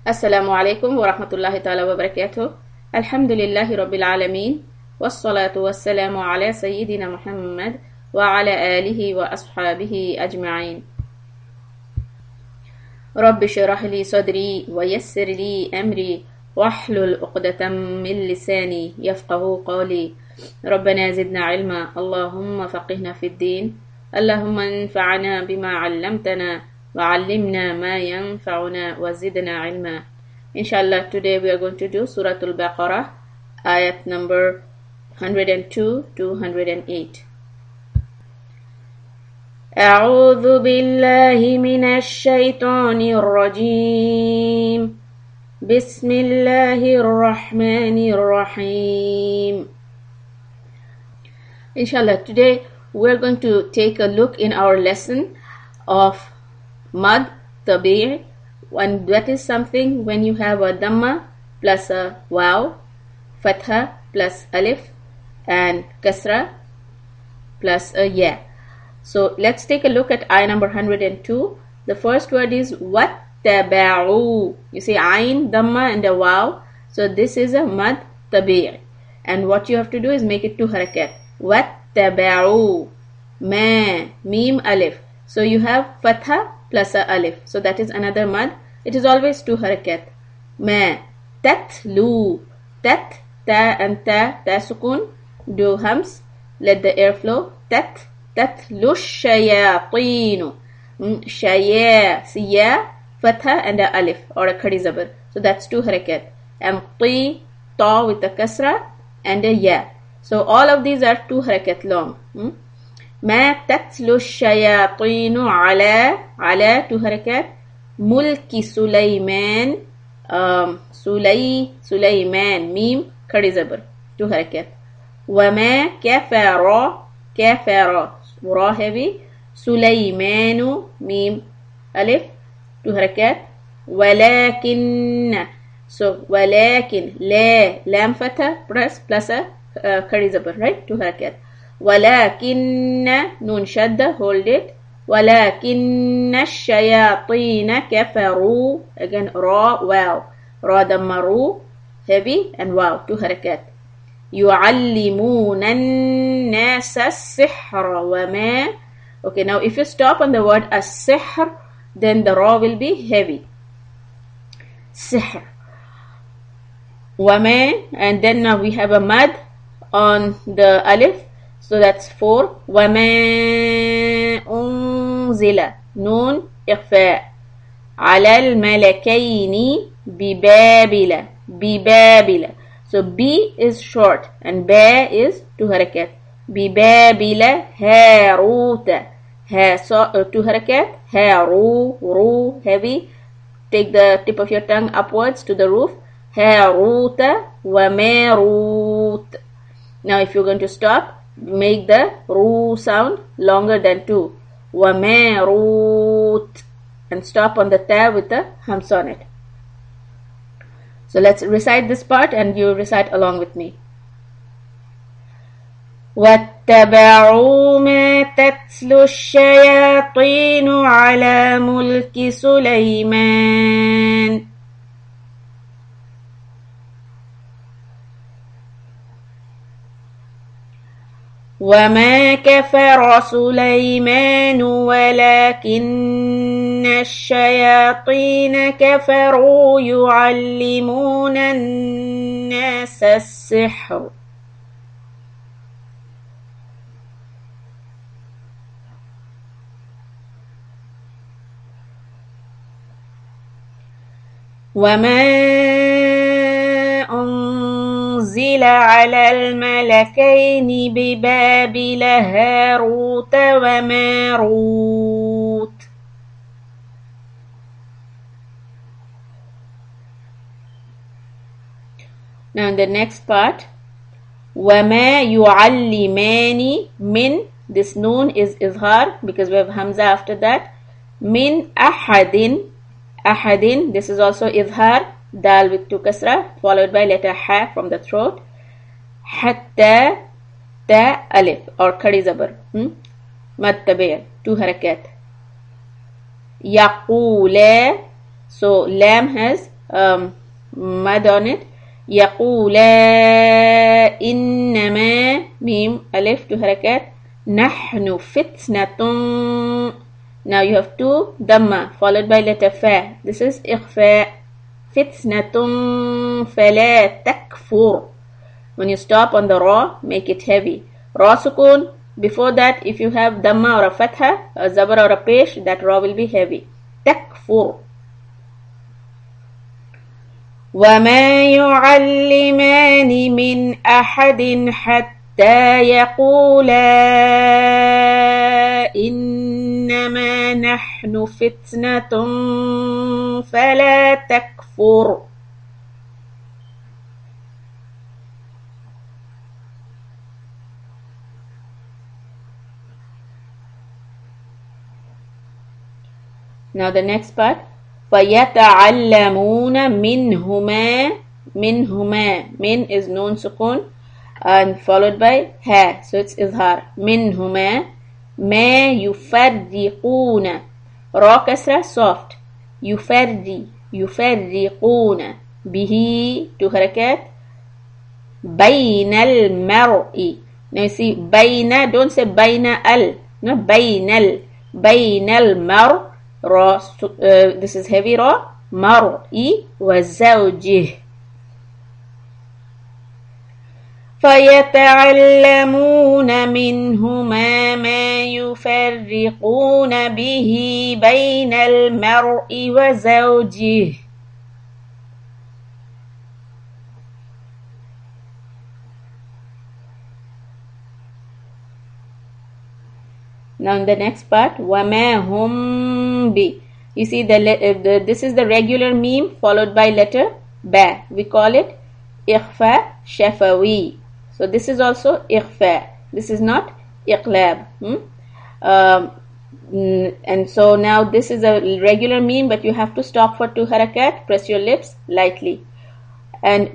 Assalamu alaikum wa rahmatullahi ta'ala wa barakatuh. Alhamdulillahi rabbil alameen. Wassalatu wassalamu ala sayyidina Muhammad wa ala alihi wa ashabihi ajma'in. Rabbi shrah li sadri wa yassir li amri wahlul uqdatam min lisani yafqahu qawli. Rabbana zidna ilma. Allahumma faqihna fid din. Allahumma anfa'na bima 'allamtana وعلمنا ما ينفعنا وزدنا علما. Inshallah, today we are going to do Surah Al-Baqarah, ayat number 102 to 108. أعوذ بالله من الشيطان الرجيم. بسم الله الرحمن الرحيم. Inshallah, today we are going to take a look in our lesson of Mad Tabi', and that is something when you have a Dhamma plus a Waw, Fatha plus Alif, and Kasra plus a Ya. So let's take a look at ayah number 102. The first word is Wattaba'u. You see Ain, Dhamma, and a Waw. So this is a Mad Tabi'. And what you have to do is make it 2 harakat. Wattaba'u. Ma, Mim, Alif. So you have Fatha plus a Alif. So that is another mad. It is always 2 harakat. Ma, tatlu. Tat, ta and ta sukun. Do hums. Let the air flow. Tatlu shayatinu. Shaya, siya, Fatha and a Alif or a khadi zabar. So that's 2 harakat. And ti, ta with a kasra and a ya. So all of these are 2 harakat long. ما تتلو الشياطين على 2 حركات ملك سليمان سليمان ميم خड़ी زبر 2 حركات وما كفر را heavy سليمان ميم ألف 2 حركات ولكن ولكن لا لام فتح plus خड़ी زبر right 2 حركات ولكن نون شدة hold it ولكن الشياطين كفروا again را واو را دمروا heavy and واو 2 حركات يعلمون الناس السحر وما okay now if you stop on the word السحر then the ra will be heavy سحر وما and then now we have a mad on the alif. So that's 4. وَمَا أُنزِلَ نون إخفاء على الملكين ببابل. So B is short and ba is 2 harakat. ببابل هاروت 2 harakat. ru heavy. Take the tip of your tongue upwards to the roof. هاروت وماروت. Now if you're going to stop, make the ru sound longer than 2. وَمَارُوت and stop on the ta with the hums on it. So let's recite this part and you recite along with me. وَاتَّبَعُوا مَا تَتْلُو الشَّيَاطِينُ عَلَى مُلْكِ سُلَيْمَانَ وما كفر سليمان ولكن الشياطين كفروا يعلمون الناس السحر وما أنزل على الملكين ببابل هاروت وماروت Now in the next part وما يعلمان من this noon is izhar because we have hamza after that min ahadin this is also izhar dal with 2 kasra followed by letter ha from the throat hatta ta alif or khadi zabar mad tabi' 2 harakat yaqula so lam has mud on it. يقولا إنما ميم ألف two harakat. نحن فتنة. Now you have two dhamma followed by letter fa. This is إخفاء. فتنة فلا تكفر. When you stop on the ra, make it heavy. Ra sukun. Before that, if you have dhamma or a fatha, a zabar or a pesh, that ra will be heavy. Takfur. وَمَا يُعَلِّمَانِ مِنْ أَحَدٍ حَتَّى يَقُولَا إِنَّمَا نَحْنُ فِتْنَةٌ فَلَا تَكْفُرْ. Now the next part. فَيَتَعَلَّمُونَ مِنْهُمَا. مِنْهُمَا. Min is noon sukun and followed by ha. So it's izhar. مِنْهُمَا مَا يُفَرِّقُونَ. Ra kasra soft. يُفَرِّقُونَ bihi two harakat. بَيْنَ الْمَرْءِ. Now you see bayna, don't say bayna al. No, bainal. Bainal mar. Ra, this is heavy ra. Mar'i wa zawjih. فَيَتَعَلَّمُونَ مِنْهُمَا مَا يُفَرِّقُونَ بِهِ بَيْنَ الْمَرْءِ وَزَوْجِهِ. Now in the next part, وَمَا هُمْ بِ. You see this is the regular meme followed by letter ba. We call it إخفاء شفوي. So this is also إخفاء. This is not إقلاب. And so now this is a regular meme, but you have to stop for two harakat. Press your lips lightly. And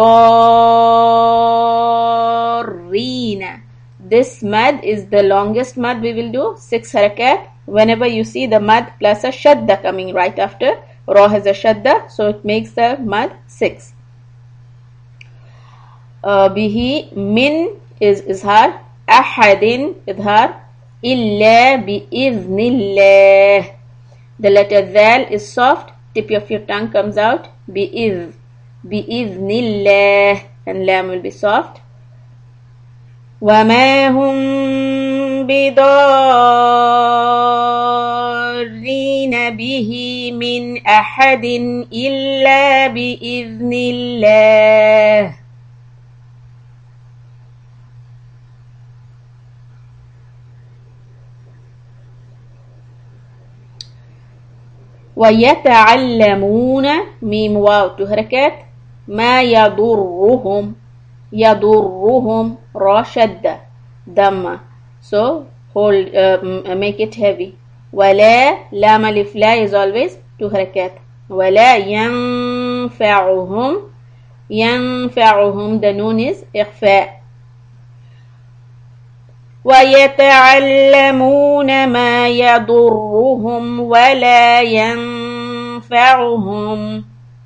بِضَارِّينَ. This mad is the longest mad we will do, 6 harakat. Whenever you see the mad plus a shadda coming right after, ra has a shadda, so it makes the mad 6. Bihi, min is izhar, ahadin idhar, illa bi'idhnillah. The letter dhal is soft, tip of your tongue comes out, bi'idhnillah, and lam will be soft. وَمَا هُمْ بِضَارِّينَ بِهِ مِنْ أَحَدٍ إِلَّا بِإِذْنِ اللَّهِ. وَيَتَعَلَّمُونَ ميم واو two harakat. مَا يَضُرُّهُمْ. يَضُرُّهُمْ ra shadda dhamma. So hold, make it heavy. وَلَا lam alif la is always two harakat. وَلَا يَنْفَعُهُمْ. يَنْفَعُهُمْ the noon is إخفاء. وَيَتَعَلَّمُونَ مَا يَضُرُّهُمْ وَلَا يَنْفَعُهُمْ.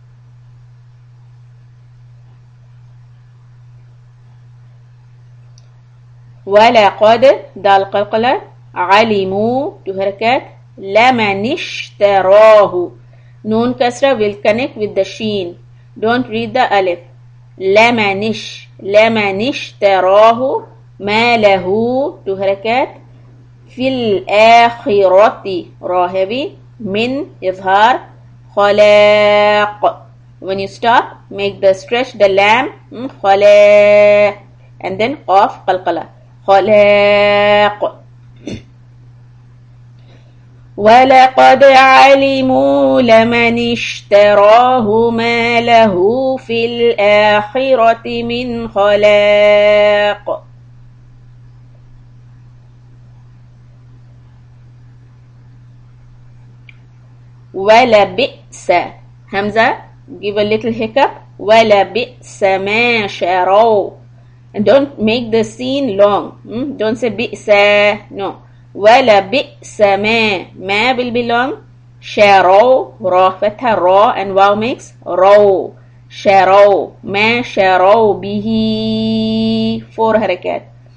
وَلَقَدْ دال قلقلة عَلِمُوا two harakat. لَمَنِ اشْتَرَاهُ noon kasra will connect with the sheen. Don't read the alif. لَمَنِ اشْتَرَاهُ ما له two harakat. في الآخرة ra heavy. من إظهار. خلاق. When you stop, make the stretch the lam. خلاق. And then qaf qalqala. خلاق. وَلَقَدْ عَلِمُوا لَمَنِ اشْتَرَاهُ مَا لَهُ فِي الْآخِرَةِ مِنْ خَلَاقٍ. وَلَبِئْسَ Hamza, give a little hiccup. وَلَبِئْسَ مَا شَرَوْا. And don't make the scene long. Don't say bi'sa. No. وَلَبِئْسَ مَا. Ma will be long. شاروا را فتح را and wow mix رو شاروا ما شاروا به 4 حركات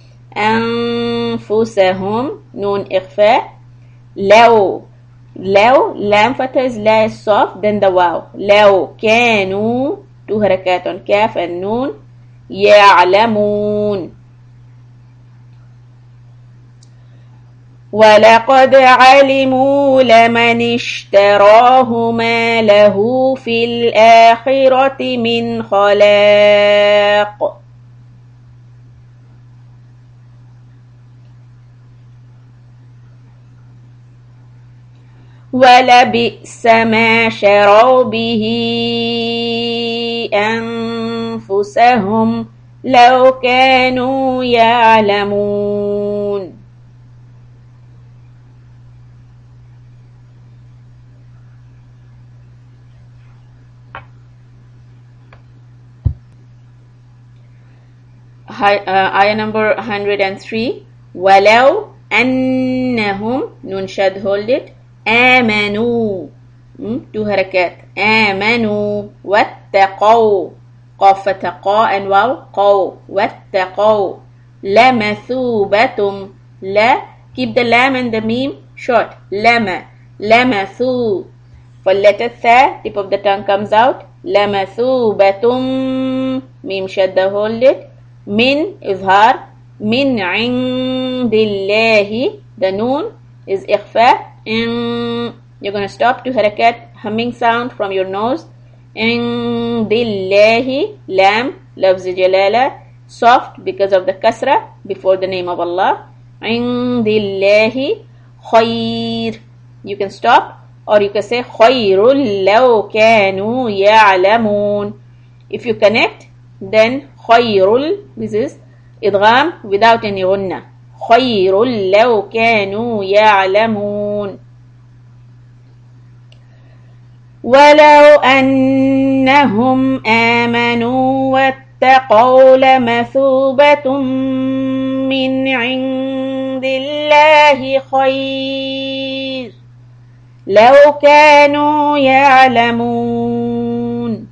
أنفسهم نون إخفاء لو لام فتح is لا is soft then the wow لو كانوا 2 حركات on كاف and نون يعلمون ولقد علموا لمن اشتراه ما له في الآخرة من خلاق ولبئس ما شروا به أنفسهم لو كانوا يعلمون ayah number 103 ولو أنهم نون شد hold it آمنوا 2 حركات آمنوا واتقوا قاف تقى and واو قوا واتقوا لمثوبة لا keep the lam and the meme short لمثو for letter th tip of the tongue comes out لمثوبة meme shadda hold it من إظهار من عند الله the noon is إخفاء you're going to stop 2 حركات humming sound from your nose عند الله lam لفظ جلالة soft because of the kasra before the name of Allah عند الله خير you can stop or you can say خير لو كانوا يعلمون if you connect then خير this is إدغام without any غنة خير لو كانوا يعلمون ولو أنهم آمنوا واتقوا لمثوبة من عند الله خير لو كانوا يعلمون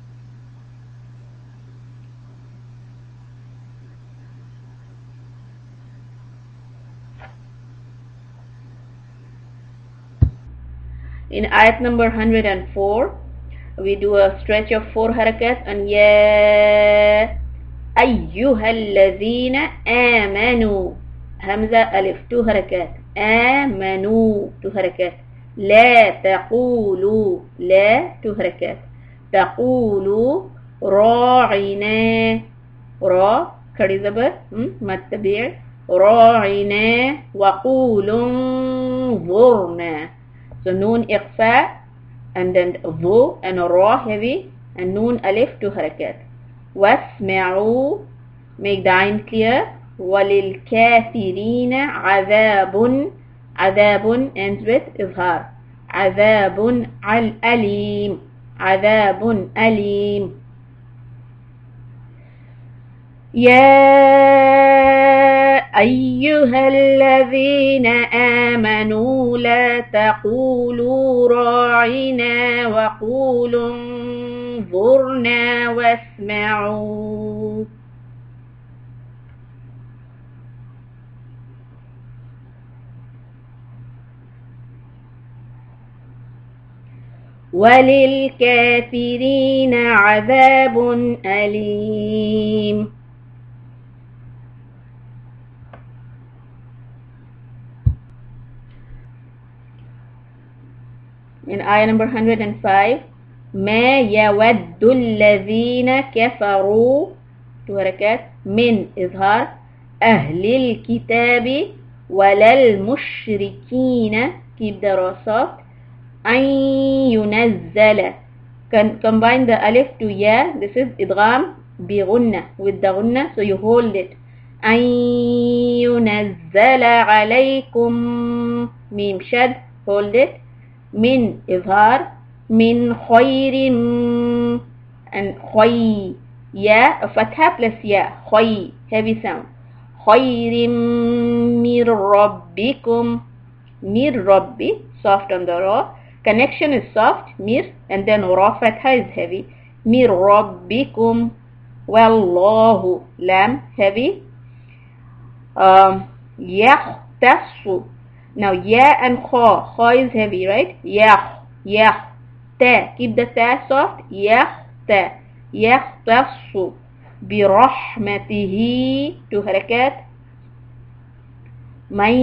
In ayat number 104, we do a stretch of 4 harakat and ya ayyuhalladhina amanu. Hamza alif 2 harakat. Amanu 2 harakat. La taqulu la 2 harakat. Taqulu ra'ina ra khadi zabar mad tabi' ra'ina wa qulun zurna. So noon iqfa and then dhu and ra heavy and noon alif 2 harakat. Wasma'u make the ayn clear. Walil kafirina adhabun. Adhabun ends with izhar. Adhabun al alim. Adhabun alim. يا أيها الذين آمنوا لا تقولوا راعنا وقولوا انظرنا واسمعوا وللكافرين عذاب أليم. In ayah number 105, ما يود الذين كفروا 2 حركات من إظهار أهل الكتاب ولا المشركين keep the ra soft أن ينزل combine the alif to ya. This is idgham بغنة with the غنة so you hold it. أن ينزل عليكم ميم شد hold it. من إظهار من خير and خي يا فتحة plus يا خي heavy sound خير من ربكم من ربي soft on the ra Connection is soft, mir, and then ra fatha is heavy. Mir rabbikum. Wallahu, lam, heavy. Yahtassu. Now ya and kha is heavy, right? Yah, ta. Keep the ta soft. Ta. Yahtassu. Birahmatihi. 2 harakat. Man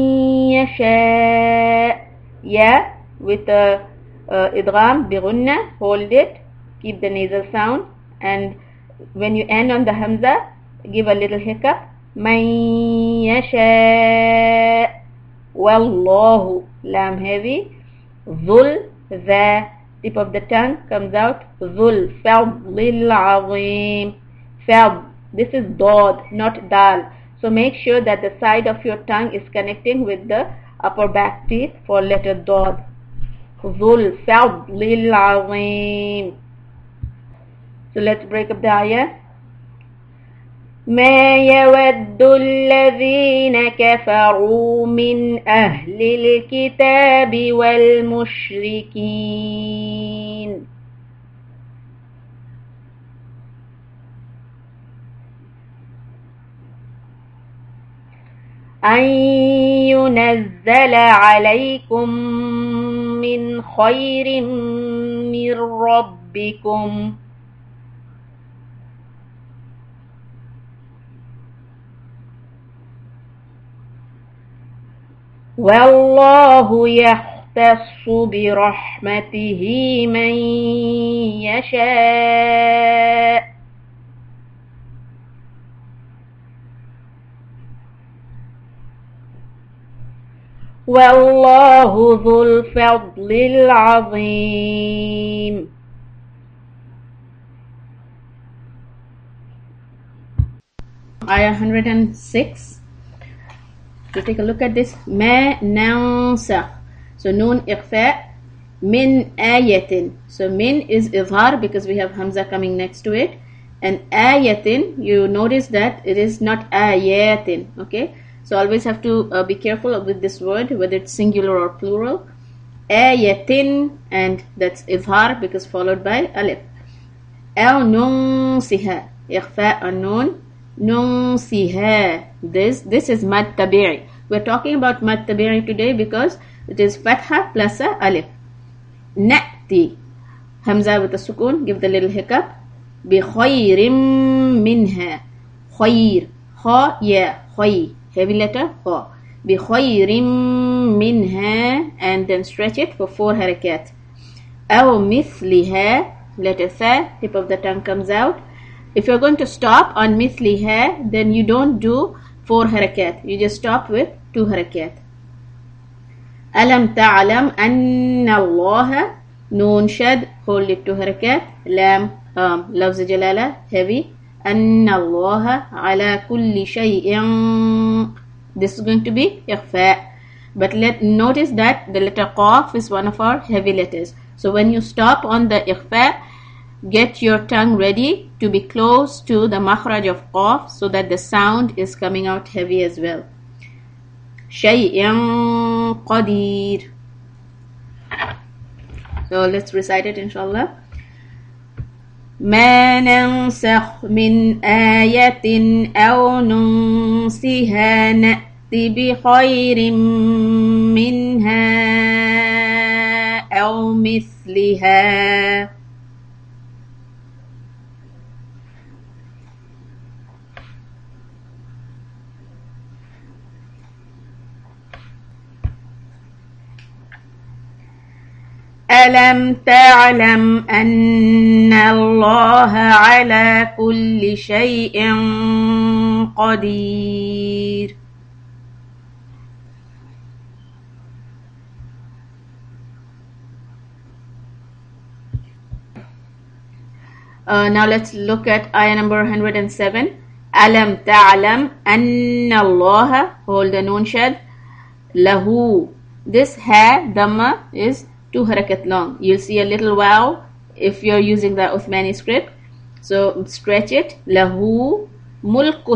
yasha. Ya with the idgham bighunna. Hold it. Keep the nasal sound. And when you end on the hamza, give a little hiccup. Man yasha. Wallahu, lam heavy. Dhul, the tip of the tongue comes out. Dhul fadlil azim. Fad, this is dod, not dal. So make sure that the side of your tongue is connecting with the upper back teeth for letter dod. Dhul fadlil azim. So let's break up the ayah. ما يود الذين كفروا من أهل الكتاب والمشركين أن ينزل عليكم من خير من ربكم والله يختص برحمته من يشاء والله ذو الفضل العظيم. Ayah 106. To take a look at this, ma nansakh. So noon ikhfa, min ayatin. So min is izhar because we have hamza coming next to it, and ayatin, you notice that it is not ayatin. Okay, so always have to be careful with this word, whether it's singular or plural. Ayatin, and that's izhar because followed by alif. Al nunsiha, ikhfa an nun. Nunsiha. This is mad tabi'i. We're talking about mad tabi'i today because it is fatha plus a alif. Na'ti. Hamza with a sukoon. Give the little hiccup. Bi khayrim minha. Khayr. Kha, ya. Khay. Heavy letter. Kha. Bi khayrim minha. And then stretch it for 4 harakat. Aw mithliha. Letter tha. Tip of the tongue comes out. If you're going to stop on mithliha, then you don't do 4 harakat. You just stop with 2 harakat. Alam ta'alam anna Allah, noon shad, hold it 2 harakat. Lam, lafz jalala, heavy. Anna Allah ala kulli shay'in. This is going to be ikhfa. But notice that the letter qaf is one of our heavy letters. So when you stop on the ikhfa, get your tongue ready to be close to the makhraj of qaf so that the sound is coming out heavy as well. Shay'in qadir. So let's recite it inshallah. ما ننسخ من آية أو ننسها نأتي بخير منها أو مثلها. ألم تعلم أن الله على كل شيء قدير. Now let's look at ayah number 107. ألم تعلم أن الله, hold the noon shad, lahu. This ha, dhamma, is 2 harakat long. You'll see a little wow if you're using the Uthmani script. So stretch it. Lahu mulku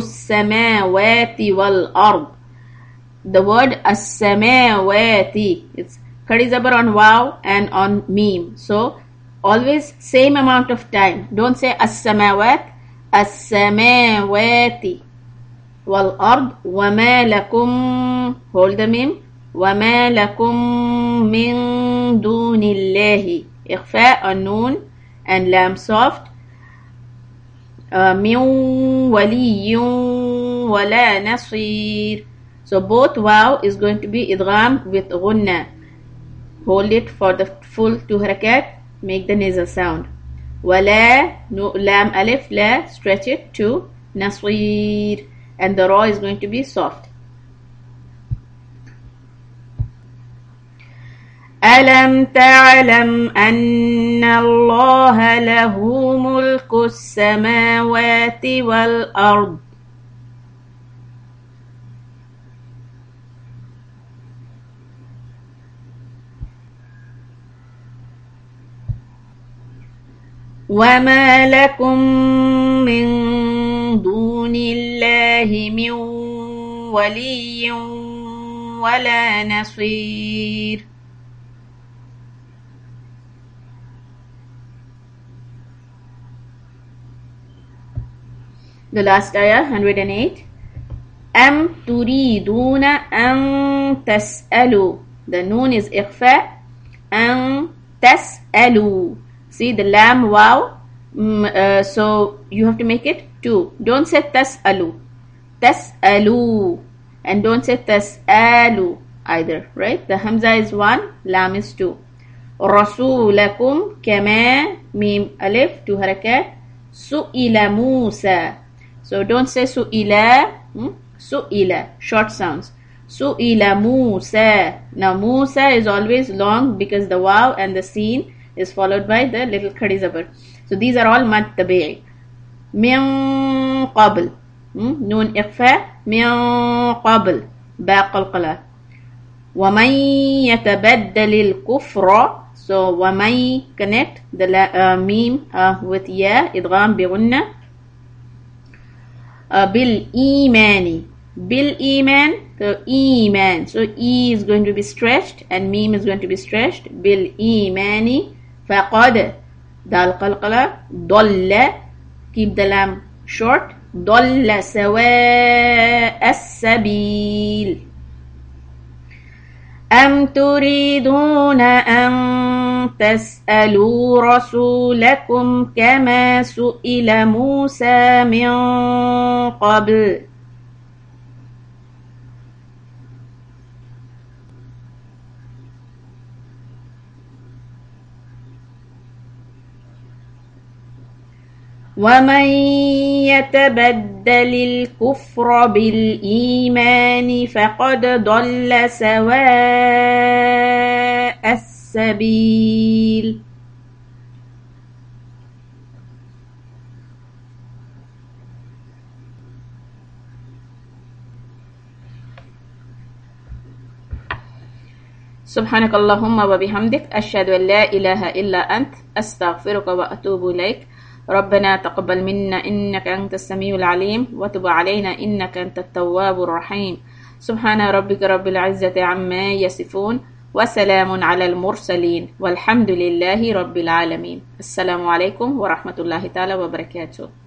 samawati wal ard. The word as-samawati, it's Qadi zabar on waw and on meme. So always same amount of time. Don't say as-samawat, as-samawati. Wal-ard, وَمَا لَكُمْ. Hold the meme. وَمَا لَكُمْ مِن دُونِ اللَّهِ. إخفاء on noon and lam soft. مِن وَلِيٍّ وَلَا نَصِيرٍ. So both waw is going to be idgham with ghunna. Hold it for the full 2 harakat. Make the nasal sound. Wala, no, lam alif la, stretch it to nasir, and the ra is going to be soft. Alam ta'lam anna Allah lahu mulku as-samawati wal ard. وَمَا لَكُمْ مِنْ دُونِ اللَّهِ مِنْ وَلِيٍّ وَلَا نَصِيرٍ. The last ayah, 108. أَمْ تُرِيدُونَ أَنْ تَسْأَلُوا. The noon is إخفاء. أَنْ تَسْأَلُوا. See the lam waw, so you have to make it 2. Don't say tas'alu, tas'alu, and don't say tas'alu either, right? The hamza is 1, lam is 2. Rasulakum kama, mim alif, 2 harakat. Su'ila Musa. So don't say su'ila, su'ila, short sounds. Su'ila Musa. Now Musa is always long because the waw and the sin is followed by the little khadi zabar. So these are all mad tabi'i. Min qabl, noon ikhfa, min qabl, ba qalqala. Wa man yatabaddal al-kufra. So wa man, connect the meme with ya, idgham bi gunna. Bil imani, bil iman, so iman. So e is going to be stretched and meme is going to be stretched. Bil imani. فقد دال قلقلة ضل, keep the lam short, ضل سواء السبيل. أم تريدون أن تسألوا رسولكم كما سئل موسى من قبل. وَمَنْ يَتَبَدَّلِ الْكُفْرَ بِالْإِيمَانِ فَقَدْ ضَلَّ سَوَاءَ السَّبِيلِ. سبحانك اللهم وبحمدك أشهد أن لا إله إلا أنت أستغفرك وأتوب إليك. ربنا تقبل منا إنك أنت السميع العليم وتب علينا إنك أنت التواب الرحيم. سبحان ربك رب العزة عما يصفون وسلام على المرسلين والحمد لله رب العالمين. السلام عليكم ورحمة الله تعالى وبركاته.